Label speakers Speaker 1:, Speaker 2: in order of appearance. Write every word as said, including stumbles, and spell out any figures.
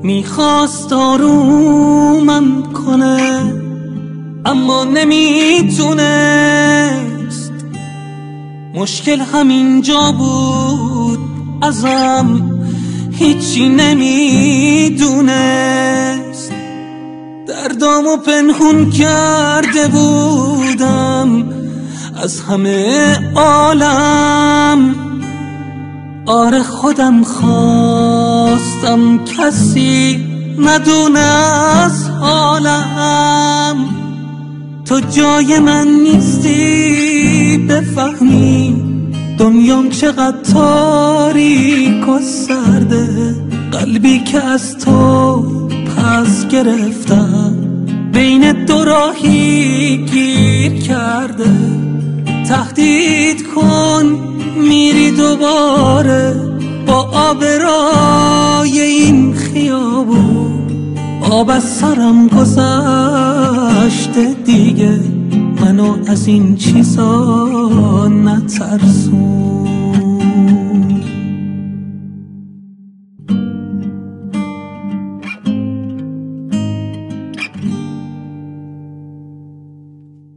Speaker 1: میخواست آرومم کنه اما نمیتونست. مشکل همینجا بود، ازم هیچی نمیدونست. دردامو پنهون کرده بودم از همه عالم. آره خودم خواستم کسی ندونه از حالم. تو جای من نیستی بفهمی دنیام چقدر تاریک و سرده. قلبی که از تو پس گرفتم بین دو راهی گیر کرده. تهدید کن میری دوباره با آبرای این خیابون. آب از سرم گذشته دیگه، منو از این چیزا نترسون.